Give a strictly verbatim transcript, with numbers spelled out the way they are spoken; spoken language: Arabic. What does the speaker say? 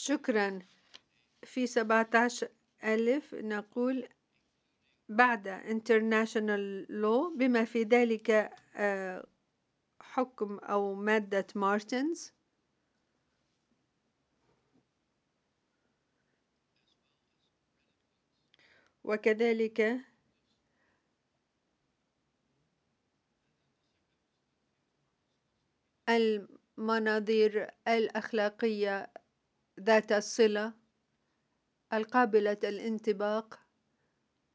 شكرا. في سبعة عشر ألف نقول بعد international law بما في ذلك آه، حكم أو مادة مارتنز، وكذلك المناظير الأخلاقية ذات الصلة القابلة للانطباق